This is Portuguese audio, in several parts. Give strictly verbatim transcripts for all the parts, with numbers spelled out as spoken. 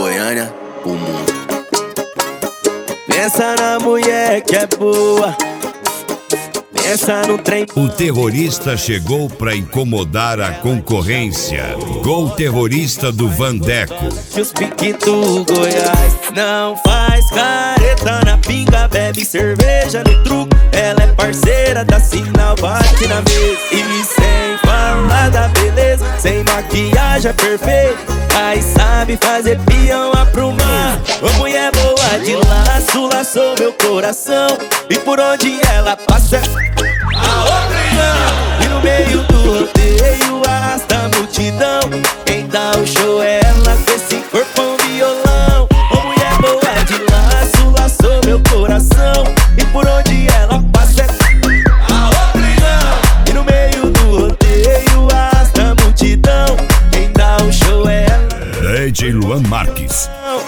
Goiânia, o mundo. Pensa na mulher que é boa, pensa no trem. O terrorista chegou pra incomodar a concorrência. Gol terrorista do Vandeco. Que os pique do Goiás não faz careta na pinga, bebe cerveja no truco. Ela é parceira da Sinal, bate na mesa. E sem falar da beleza, sem maquiagem é perfeita. Aí sabe fazer peão aprumar. Ô mulher boa de laço, laçou meu coração. E por onde ela passa, a outra não. E no meio do rodeio arrasta a multidão. Quem dá o show é ela com esse corpão violão. Ô mulher boa de laço, laçou meu coração. E por onde ela passa, a outra não. E no meio do rodeio arrasta a multidão. Quem dá o show é ela. D J Luan Marques.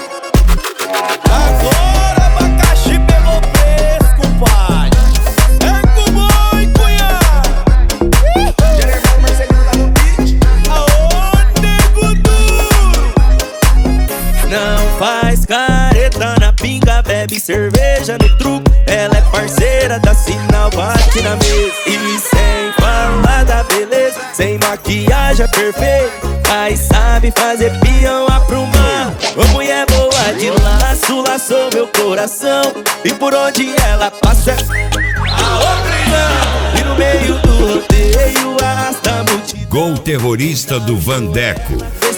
Agora abacaxi pegou preço, compadre. É com boi, cunhado. Jeremão Marcelino tá no beat. Aô, nego duro. Não faz careta na pinga, bebe cerveja no truco. Ela é parceira da Sinal, bate na mesa. E sem falar da beleza, sem maquiagem é perfeita. Aí sabe fazer peão aprumar. Ô mulher boa de laço, laçou meu coração. E por onde ela passa, a outra não. E no meio do rodeio arrasta a multidão. Gol terrorista do Vandeco.